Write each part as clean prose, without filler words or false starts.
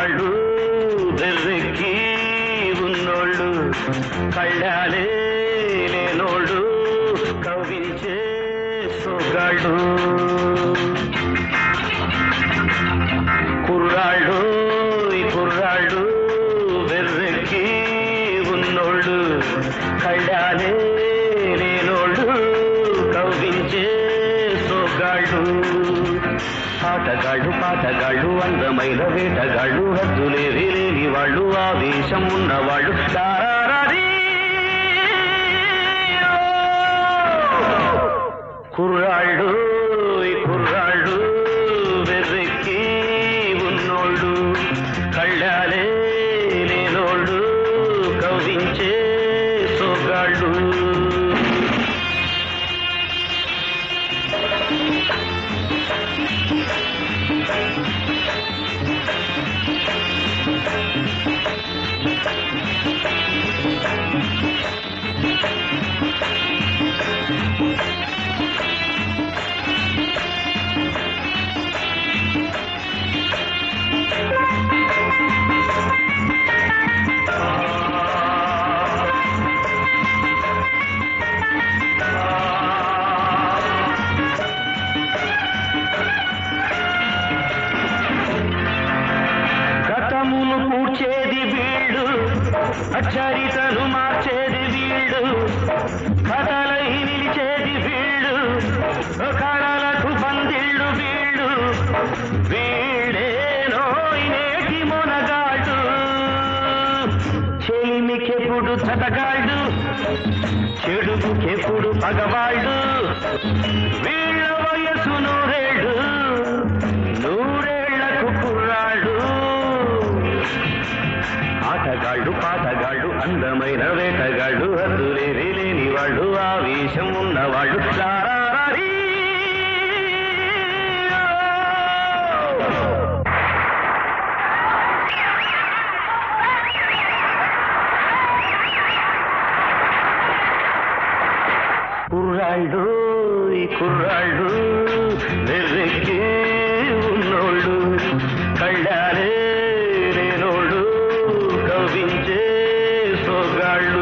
కుర్రాళ్ళు వెర్రెక్కి ఉన్నోళ్ళు కళ్ళాలే లేనోళ్ళు కవించే సొగాళ్ళు కుర్రాళ్ళు కుర్రాళ్ళు వెర్రెక్కి ఉన్నోళ్ళు కళ్ళాలే లేనోళ్ళు కవించే సొగాళ్ళు ఆటగాళ్ళు పాటగాళ్ళు అందమైన వేటగాళ్ళు హద్దులేవి లేని వాళ్ళు ఆవేశం ఉన్నవాళ్ళు కుర్రాళ్ళు కుర్రాళ్ళు వెర్రెక్కి ఉన్నోళ్ళు కళ్ళాలే లేనోళ్ళు కవించే సొగాళ్ళు పూడ్చేది వీడు చరితను మార్చేది వీడు కథలై నిలిచేది వీడు కళలకు బందిళ్ళు వీడు వీడేనో నేటి మొనగాడు చెలిమికెప్పుడు చటగాడు చెడుకెప్పుడు పగవాళ్ళు వీళ్ళ వయసు నూరేళ్ళు నూరేళ్లకు కుర్రాడు ఆటగాళ్ళు పాటగాళ్ళు అందమైన వేటగాళ్ళు హద్దులేవి లేని వాళ్ళు ఆవేశం ఉన్నవాళ్ళు కుర్రాళ్ళు కుర్రాళ్ళు వెర్రెక్కి ఉన్నోళ్ళు కళ్ళాలే లేనోళ్ళు కవించే సొగాళ్ళు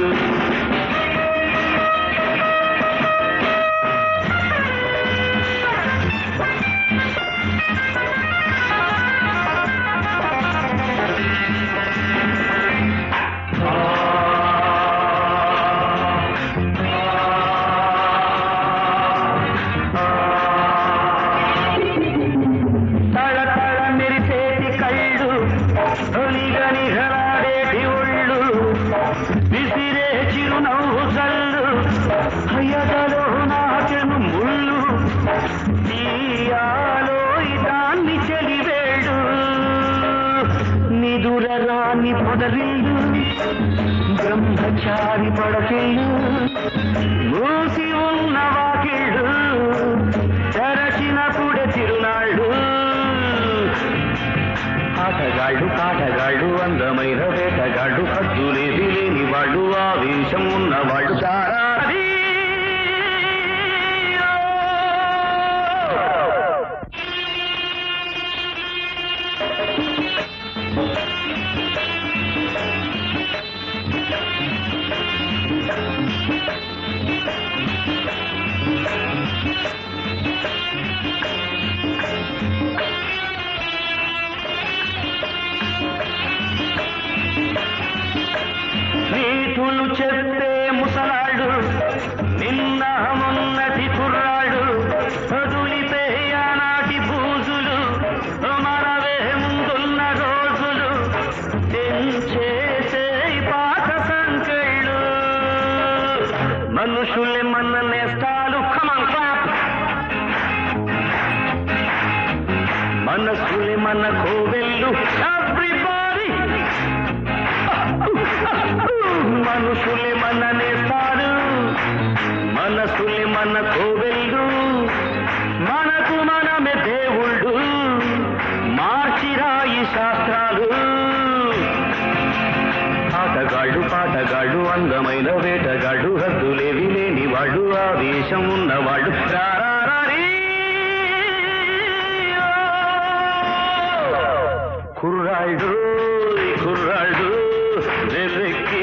విసిరే చిరునవ్వు జల్లు హయదలో నాకెను ముళ్ళు తీయాలో దాన్ని చెలివేడు నిదురరాని పొదరిల్లు బ్రహ్మచారి పడకిళ్ళు మూసి ఉన్న వాకిళ్ళు తెరచినప్పుడే తిరునాళ్ళు ఆటగాళ్ళు పాటగాళ్ళు అందమైన వేటగాళ్ళు హద్దులేవి లేని వాళ్ళు ఆవేశం ఉన్నవాళ్ళు నీతులు చెప్పే ముసలాడు నిన్న మొన్నటి కుర్రాడు వదులితే ఆనాటి బూజులు మనవే ముందున్న రోజులు తెంచేసే పాత సంకెళ్ళు మనుషులే మన నేస్తాలు మనసులే మన కోవెళ్ళు మనుషులే మన నేస్తాడు మనసులే మన కోవెళ్ళు మనకు మనమే దేవుళ్ళు మార్చిరాయి శాస్త్రాలు ఆటగాళ్ళు పాటగాళ్ళు అందమైన వేటగాళ్ళు హద్దులేవి లేని వాళ్ళు ఆవేశం ఉన్నవాళ్ళు కుర్ర కుర్రాళ్ళు కుర్రాళ్ళు వెర్రెక్కి